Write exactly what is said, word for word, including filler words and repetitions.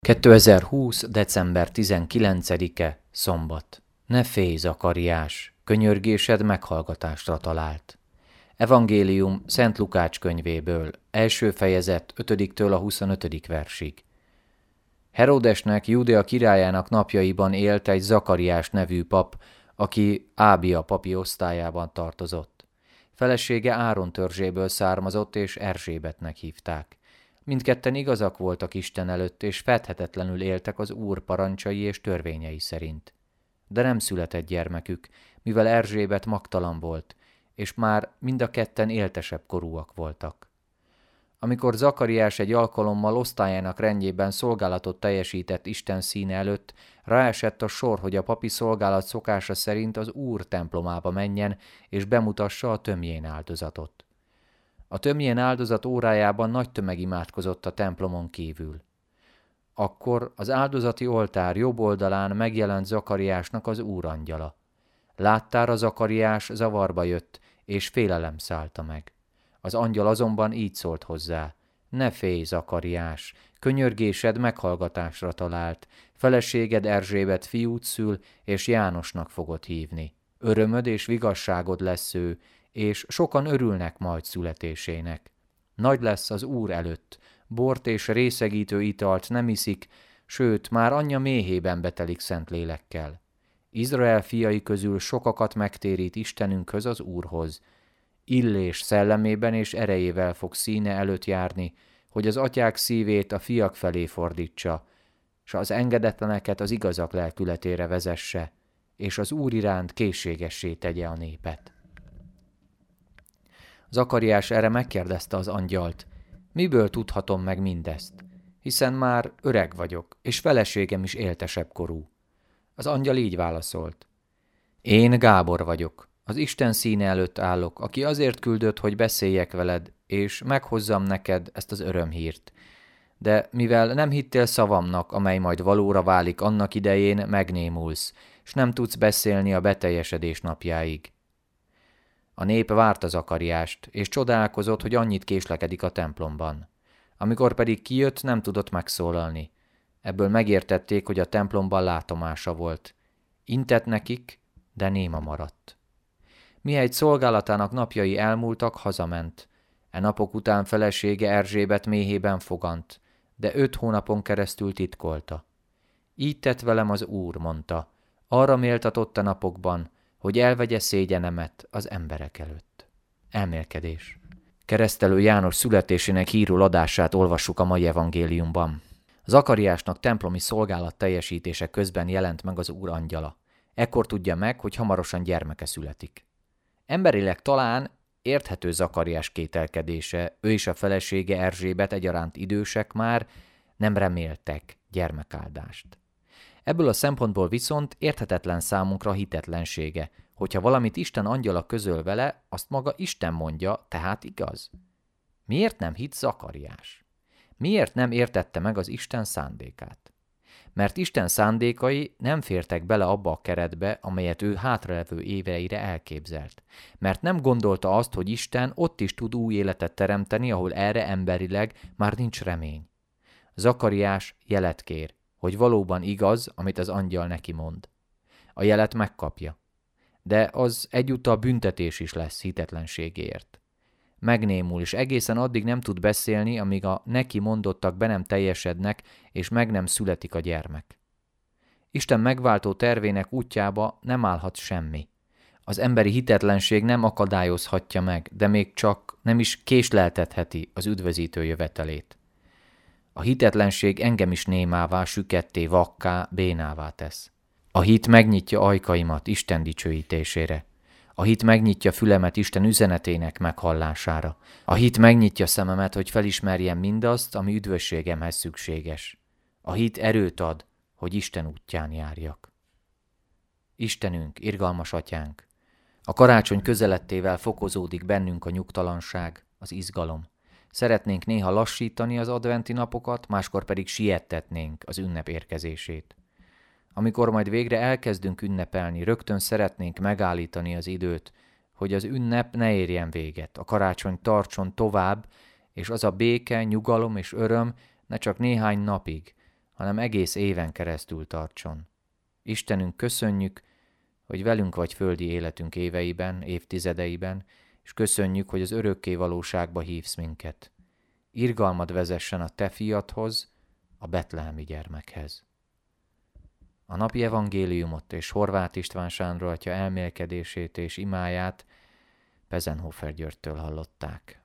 kétezer-húsz. december tizenkilencedike. Szombat. Ne félj, Zakariás, könyörgésed meghallgatásra talált. Evangélium Szent Lukács könyvéből, első fejezet ötödiktől a huszonötödik versig. Heródesnek, Júdea királyának napjaiban élt egy Zakariás nevű pap, aki Ábia papi osztályában tartozott. Felesége Áron törzséből származott, és Erzsébetnek hívták. Mindketten igazak voltak Isten előtt, és fedhetetlenül éltek az Úr parancsai és törvényei szerint. De nem született gyermekük, mivel Erzsébet magtalan volt, és már mind a ketten éltesebb korúak voltak. Amikor Zakariás egy alkalommal osztályának rendjében szolgálatot teljesített Isten színe előtt, ráesett a sor, hogy a papi szolgálat szokása szerint az Úr templomába menjen, és bemutassa a tömjén áldozatot. A tömjén áldozat órájában nagy tömeg imádkozott a templomon kívül. Akkor az áldozati oltár jobb oldalán megjelent Zakariásnak az úrangyala. Láttára Zakariás zavarba jött, és félelem szállta meg. Az angyal azonban így szólt hozzá: ne félj, Zakariás, könyörgésed meghallgatásra talált, feleséged Erzsébet fiút szül, és Jánosnak fogod hívni. Örömöd és vigasságod lesz ő, és sokan örülnek majd születésének. Nagy lesz az Úr előtt, bort és részegítő italt nem iszik, sőt, már anyja méhében betelik szent lélekkel. Izrael fiai közül sokakat megtérít Istenünkhöz, az Úrhoz. Illés szellemében és erejével fog színe előtt járni, hogy az atyák szívét a fiak felé fordítsa, s az engedetleneket az igazak lelkületére vezesse, és az Úr iránt készségessé tegye a népet. Zakariás erre megkérdezte az angyalt: miből tudhatom meg mindezt? Hiszen már öreg vagyok, és feleségem is éltesebb korú. Az angyal így válaszolt: én Gábor vagyok, az Isten színe előtt állok, aki azért küldött, hogy beszéljek veled, és meghozzam neked ezt az örömhírt. De mivel nem hittél szavamnak, amely majd valóra válik annak idején, megnémulsz, s nem tudsz beszélni a beteljesedés napjáig. A nép várta Zakariást, és csodálkozott, hogy annyit késlekedik a templomban. Amikor pedig kijött, nem tudott megszólalni. Ebből megértették, hogy a templomban látomása volt. Intett nekik, de néma maradt. Mihelyt szolgálatának napjai elmúltak, hazament. E napok után felesége Erzsébet méhében fogant, de öt hónapon keresztül titkolta. Így tett velem az Úr, mondta, arra méltatott a napokban, hogy elvegye szégyenemet az emberek előtt. Elmélkedés. Keresztelő János születésének hírül adását olvassuk a mai evangéliumban. Zakariásnak templomi szolgálat teljesítése közben jelent meg az Úr angyala. Ekkor tudja meg, hogy hamarosan gyermeke születik. Emberileg talán érthető Zakariás kételkedése, ő és a felesége Erzsébet egyaránt idősek már, nem reméltek gyermekáldást. Ebből a szempontból viszont érthetetlen számunkra hitetlensége, hogyha valamit Isten angyala közöl vele, azt maga Isten mondja, tehát igaz. Miért nem hitt Zakariás? Miért nem értette meg az Isten szándékát? Mert Isten szándékai nem fértek bele abba a keretbe, amelyet ő hátralevő éveire elképzelt. Mert nem gondolta azt, hogy Isten ott is tud új életet teremteni, ahol erre emberileg már nincs remény. Zakariás jelet kér, hogy valóban igaz, amit az angyal neki mond. A jelet megkapja, de az egyúttal büntetés is lesz hitetlenségéért. Megnémul, és egészen addig nem tud beszélni, amíg a neki mondottak be nem teljesednek, és meg nem születik a gyermek. Isten megváltó tervének útjába nem állhat semmi. Az emberi hitetlenség nem akadályozhatja meg, de még csak nem is késleltetheti az üdvözítő jövetelét. A hitetlenség engem is némává, süketté, vakká, bénává tesz. A hit megnyitja ajkaimat Isten dicsőítésére. A hit megnyitja fülemet Isten üzenetének meghallására. A hit megnyitja szememet, hogy felismerjem mindazt, ami üdvösségemhez szükséges. A hit erőt ad, hogy Isten útján járjak. Istenünk, irgalmas atyánk, a karácsony közelettével fokozódik bennünk a nyugtalanság, az izgalom. Szeretnénk néha lassítani az adventi napokat, máskor pedig siettetnénk az ünnep érkezését. Amikor majd végre elkezdünk ünnepelni, rögtön szeretnénk megállítani az időt, hogy az ünnep ne érjen véget, a karácsony tartson tovább, és az a béke, nyugalom és öröm ne csak néhány napig, hanem egész éven keresztül tartson. Istenünk, köszönjük, hogy velünk vagy földi életünk éveiben, évtizedeiben, és köszönjük, hogy az örökké valóságba hívsz minket. Irgalmad vezessen a te fiadhoz, a betlehemi gyermekhez. A napi evangéliumot és Horváth István Sándor atya elmélkedését és imáját Pezenhofer Györgytől hallották.